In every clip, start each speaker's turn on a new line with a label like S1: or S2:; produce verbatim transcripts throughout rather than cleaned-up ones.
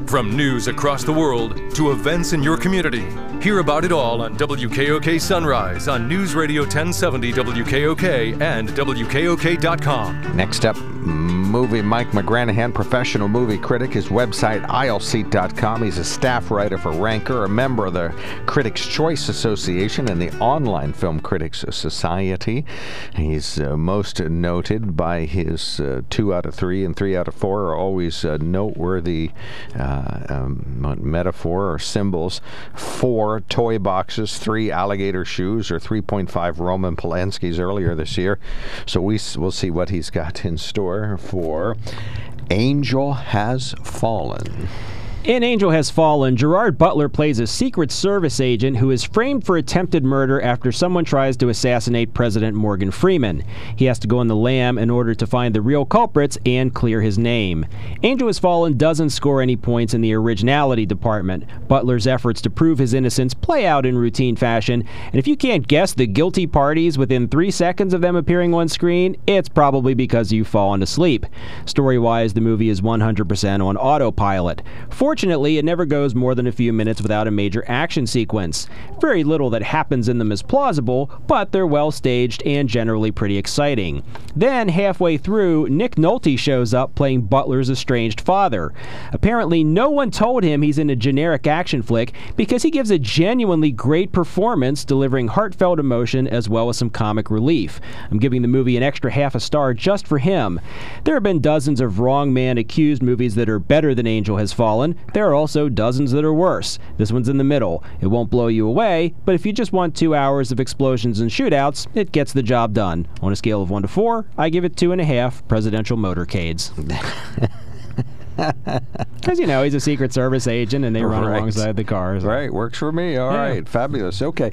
S1: From news across the world to events in your community, hear about it all on W K O K Sunrise on News Radio ten seventy W K O K and W K O K dot com.
S2: Next up, movie Mike McGranahan, professional movie critic. His website, aisle seat dot com. He's a staff writer for Ranker, a member of the Critics' Choice Association and the Online Film Critics Society. He's uh, most noted by his uh, two out of three and three out of four are always uh, noteworthy uh, um, metaphor or symbols. Four toy boxes, three alligator shoes, or three point five Roman Polanski's earlier this year. So we will see what he's got in store for Angel Has Fallen.
S3: In Angel Has Fallen, Gerard Butler plays a Secret Service agent who is framed for attempted murder after someone tries to assassinate President Morgan Freeman. He has to go on the lam in order to find the real culprits and clear his name. Angel Has Fallen doesn't score any points in the originality department. Butler's efforts to prove his innocence play out in routine fashion, and if you can't guess the guilty parties within three seconds of them appearing on screen, it's probably because you've fallen asleep. Story-wise, the movie is one hundred percent on autopilot. Fortunately, it never goes more than a few minutes without a major action sequence. Very little that happens in them is plausible, but they're well staged and generally pretty exciting. Then, halfway through, Nick Nolte shows up playing Butler's estranged father. Apparently, no one told him he's in a generic action flick because he gives a genuinely great performance, delivering heartfelt emotion as well as some comic relief. I'm giving the movie an extra half a star just for him. There have been dozens of wrong man accused movies that are better than Angel Has Fallen. There are also dozens that are worse. This one's in the middle. It won't blow you away, but if you just want two hours of explosions and shootouts, it gets the job done. On a scale of one to four, I give it two and a half presidential motorcades. Because, you know, he's a Secret Service agent and they run
S2: right.
S3: alongside the cars.
S2: Right, works for me. All
S3: yeah.
S2: right, fabulous. Okay,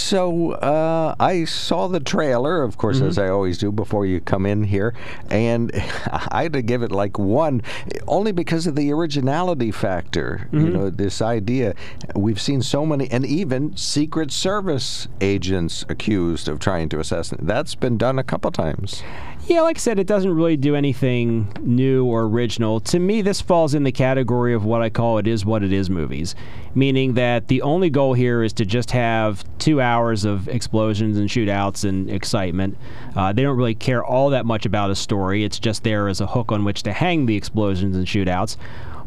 S2: so uh, I saw the trailer, of course, mm-hmm. as I always do before you come in here, and I had to give it like one, only because of the originality factor. Mm-hmm. You know, this idea, we've seen so many, and even Secret Service agents accused of trying to assassinate. That's been done a couple times.
S3: Yeah, like I said, it doesn't really do anything new or original. To me, this falls in the category of what I call it is what it is movies, meaning that the only goal here is to just have two hours of explosions and shootouts and excitement. Uh, they don't really care all that much about a story. It's just there as a hook on which to hang the explosions and shootouts.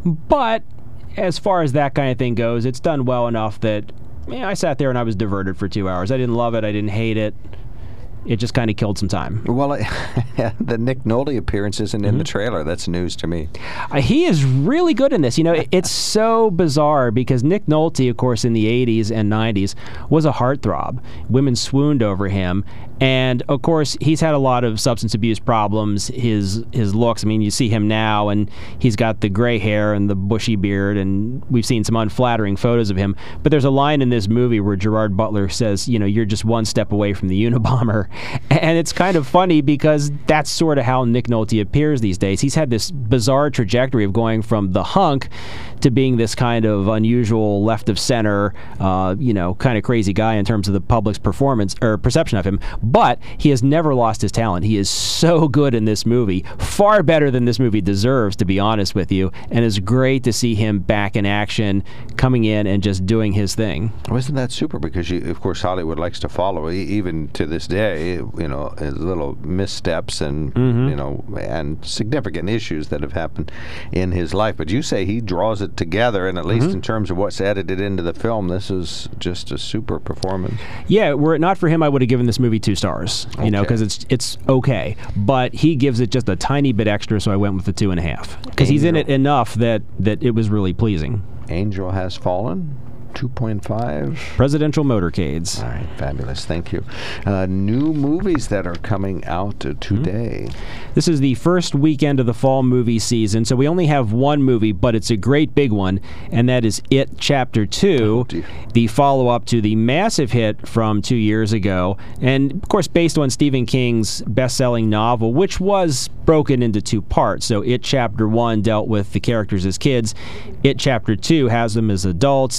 S3: But as far as that kind of thing goes, it's done well enough that you know, I sat there and I was diverted for two hours. I didn't love it. I didn't hate it. It just kind of killed some time.
S2: Well, I, the Nick Nolte appearance isn't in mm-hmm. the trailer. That's news to me.
S3: Uh, he is really good in this. You know, it, it's so bizarre because Nick Nolte, of course, in the eighties and nineties, was a heartthrob. Women swooned over him. And, of course, he's had a lot of substance abuse problems. His his looks, I mean, you see him now, and he's got the gray hair and the bushy beard, and we've seen some unflattering photos of him. But there's a line in this movie where Gerard Butler says, you know, you're just one step away from the Unabomber. And it's kind of funny because that's sort of how Nick Nolte appears these days. He's had this bizarre trajectory of going from the hunk to being this kind of unusual left of center, uh, you know, kind of crazy guy in terms of the public's performance or perception of him. But he has never lost his talent. He is so good in this movie, far better than this movie deserves, to be honest with you. And it's great to see him back in action, coming in and just doing his thing.
S2: Wasn't that super? Because, you, of course, Hollywood likes to follow, even to this day, you know, little missteps and, mm-hmm. you know, and significant issues that have happened in his life. But you say he draws it together, and at least mm-hmm. in terms of what's edited into the film, this is just a super performance.
S3: Yeah, were it not for him, I would have given this movie two stars, you okay. know, because it's it's okay. But he gives it just a tiny bit extra, so I went with the two and a half. Because he's in it enough that, that it was really pleasing.
S2: Angel Has Fallen? two point five
S3: presidential motorcades.
S2: All right, fabulous. Thank you. Uh, new movies that are coming out uh, today.
S3: Mm-hmm. This is the first weekend of the fall movie season, so we only have one movie, but it's a great big one, and that is It Chapter two, oh, the follow-up to the massive hit from two years ago, and of course based on Stephen King's best-selling novel, which was broken into two parts. So It Chapter one dealt with the characters as kids. It Chapter two has them as adults. Great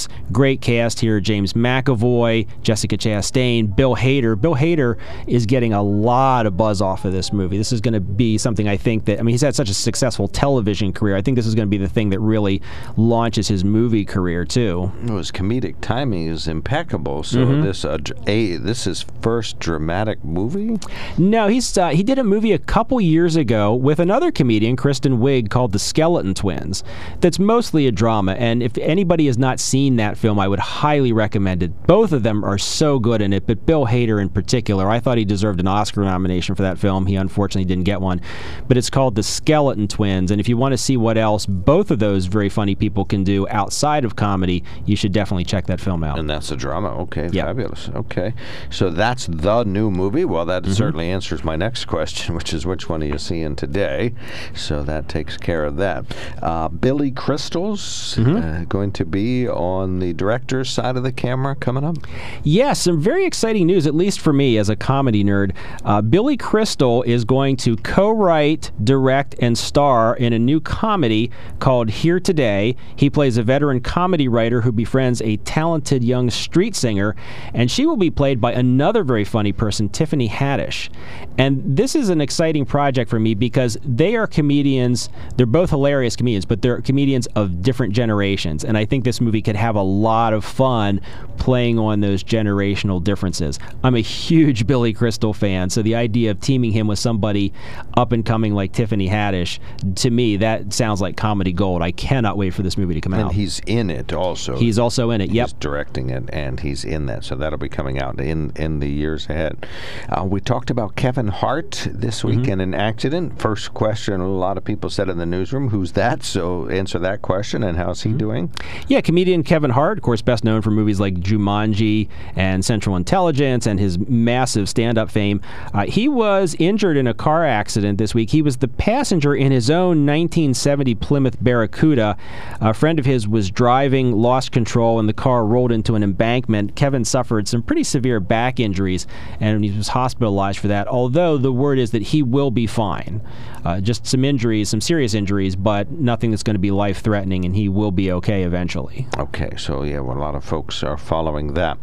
S3: great cast here: James McAvoy, Jessica Chastain, Bill Hader. Bill Hader is getting a lot of buzz off of this movie. This is going to be something I think that, I mean, he's had such a successful television career. I think this is going to be the thing that really launches his movie career, too.
S2: Well, his comedic timing is impeccable. So
S3: Mm-hmm.
S2: this uh, a this is first dramatic movie?
S3: No, he's uh, he did a movie a couple years ago with another comedian, Kristen Wiig, called The Skeleton Twins. That's mostly a drama, and if anybody has not seen that film, I would highly recommend it. Both of them are so good in it, but Bill Hader in particular, I thought he deserved an Oscar nomination for that film. He unfortunately didn't get one, but it's called The Skeleton Twins, and if you want to see what else both of those very funny people can do outside of comedy, you should definitely check that film out.
S2: And that's a drama. Okay,
S3: Yep.
S2: fabulous. Okay, so that's the new movie. Well, that
S3: Mm-hmm.
S2: certainly answers my next question, which is which one are you seeing today? So that takes care of that. Uh, Billy Crystal's
S3: Mm-hmm.
S2: uh, going to be on the director's side of the camera coming up.
S3: Yes, some very exciting news, at least for me as a comedy nerd. Uh, Billy Crystal is going to co-write, direct, and star in a new comedy called Here Today. He plays a veteran comedy writer who befriends a talented young street singer, and she will be played by another very funny person, Tiffany Haddish. And this is an exciting project for me because they are comedians. They're both hilarious comedians, but they're comedians of different generations. And I think this movie could have a lot of fun playing on those generational differences. I'm a huge Billy Crystal fan, so the idea of teaming him with somebody up and coming like Tiffany Haddish, to me, that sounds like comedy gold. I cannot wait for this movie to come
S2: And
S3: out.
S2: he's in it also.
S3: He's also in it, yep.
S2: He's directing it, and he's in that. So that'll be coming out in, in the years ahead. Uh, we talked about Kevin Hart this week
S3: Mm-hmm.
S2: in an accident. First question, a lot of people said in the newsroom, who's that? So answer that question, and how's he
S3: Mm-hmm.
S2: doing?
S3: Yeah, comedian Kevin Hart, of course, best known for movies like Jumanji and Central Intelligence and his massive stand-up fame. Uh, he was injured in a car accident this week. He was the passenger in his own nineteen seventy Plymouth Barracuda. A friend of his was driving, lost control, and the car rolled into an embankment. Kevin suffered some pretty severe back injuries, and he was hospitalized for that, although the word is that he will be fine. Uh, just some injuries, some serious injuries, but nothing that's going to be life-threatening, and he will be okay eventually.
S2: Okay, so yeah, well, a lot of folks are following that.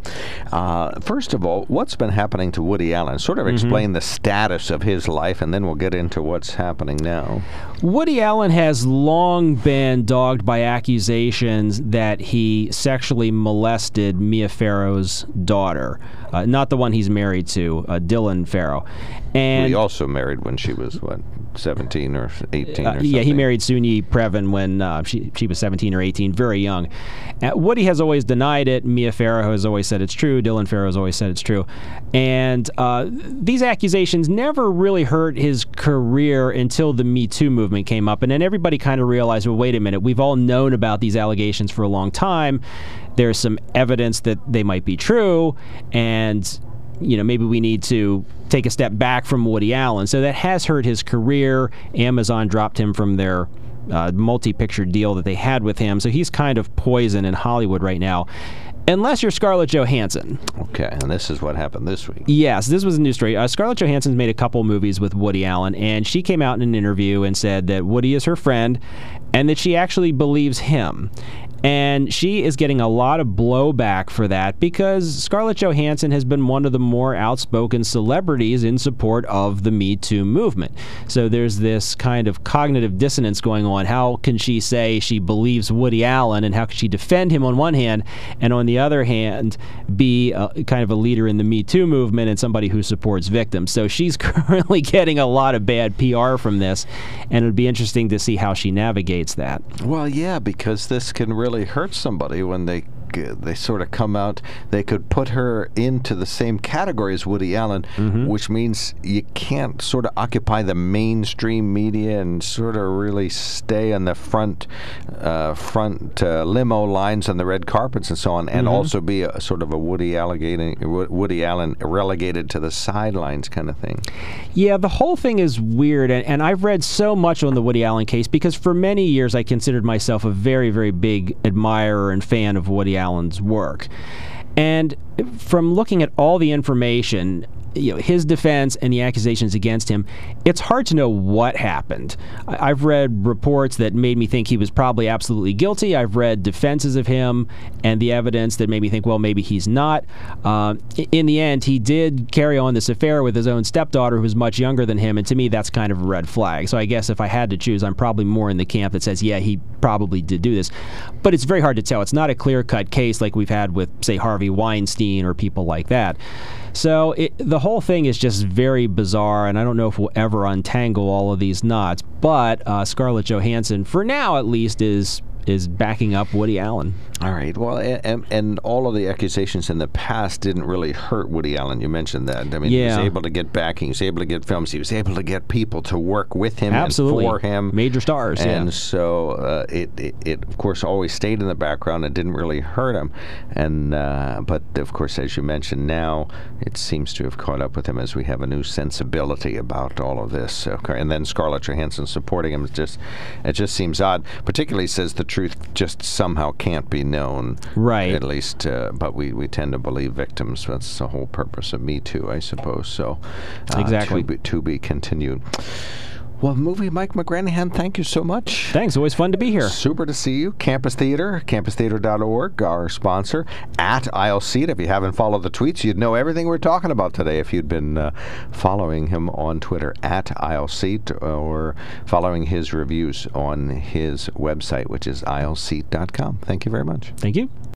S2: Uh, first of all, what's been happening to Woody Allen? Sort of explain the status of his life, and then we'll get into what's happening now.
S3: Woody Allen has long been dogged by accusations that he sexually molested Mia Farrow's daughter, uh, not the one he's married to, uh, Dylan Farrow. And
S2: He also married when she was, what, seventeen or eighteen or
S3: Uh,
S2: something?
S3: yeah, he married Soon-Yi Previn when uh, she she was seventeen or eighteen, very young. Uh, Woody has always denied it. Mia Farrow has always said it's true. Dylan Farrow has always said it's true. And uh, these accusations never really hurt his career until the Me Too movement came up. And then everybody kind of realized, well, wait a minute, we've all known about these allegations for a long time. There's some evidence that they might be true, and you know, maybe we need to take a step back from Woody Allen. So that has hurt his career. Amazon dropped him from their uh, multi-picture deal that they had with him. So he's kind of poison in Hollywood right now. Unless you're Scarlett Johansson.
S2: Okay, and this is what happened this week.
S3: Yes, this was a news story. Uh, Scarlett Johansson's made a couple movies with Woody Allen, and she came out in an interview and said that Woody is her friend and that she actually believes him. And she is getting a lot of blowback for that because Scarlett Johansson has been one of the more outspoken celebrities in support of the Me Too movement. So there's this kind of cognitive dissonance going on. How can she say she believes Woody Allen, and how can she defend him on one hand, and on the other hand, be a, kind of a leader in the Me Too movement and somebody who supports victims? So she's currently getting a lot of bad P R from this, and it would be interesting to see how she navigates that.
S2: Well, yeah, because this can really hurt somebody when they they sort of come out. They could put her into the same category as Woody Allen,
S3: Mm-hmm.
S2: which means you can't sort of occupy the mainstream media and sort of really stay on the front uh, front uh, limo lines on the red carpets and so on, and
S3: Mm-hmm.
S2: also be a sort of a Woody Allen, Woody Allen relegated to the sidelines kind of thing.
S3: Yeah, the whole thing is weird, and, and I've read so much on the Woody Allen case because for many years I considered myself a very, very big admirer and fan of Woody Allen's work. And from looking at all the information, you know, his defense and the accusations against him, it's hard to know what happened. I- I've read reports that made me think he was probably absolutely guilty. I've read defenses of him and the evidence that made me think, well, maybe he's not. Uh, in the end, he did carry on this affair with his own stepdaughter, who was much younger than him, and to me, that's kind of a red flag. So I guess if I had to choose, I'm probably more in the camp that says, yeah, he probably did do this. But it's very hard to tell. It's not a clear-cut case like we've had with, say, Harvey Weinstein or people like that. So it, the whole thing is just very bizarre, and I don't know if we'll ever untangle all of these knots. But uh, Scarlett Johansson, for now at least, is is backing up Woody Allen.
S2: All right. Well, and, and all of the accusations in the past didn't really hurt Woody Allen. You mentioned that. I mean,
S3: yeah.
S2: he was able to get backing. He was able to get films. He was able to get people to work with him
S3: Absolutely.
S2: and for him.
S3: Major stars,
S2: and
S3: yeah.
S2: so uh, it, it, it, of course, always stayed in the background. It didn't really hurt him. And uh, but, of course, as you mentioned, now it seems to have caught up with him as we have a new sensibility about all of this. Okay. And then Scarlett Johansson supporting him. Is just, it just seems odd. Particularly says the truth just somehow can't be known.
S3: Right.
S2: At least, uh, but we, we tend to believe victims. That's the whole purpose of Me Too, I suppose. So, uh,
S3: exactly.
S2: To be, to be continued. Well, movie Mike McGranahan, thank you so much.
S3: Thanks. Always fun to be here.
S2: Super to see you. Campus Theater, campus theater dot org, our sponsor. At I'll See It. If you haven't followed the tweets, you'd know everything we're talking about today if you'd been uh, following him on Twitter, at I'll See It, or following his reviews on his website, which is I'll See It dot com. Thank you very much.
S3: Thank you.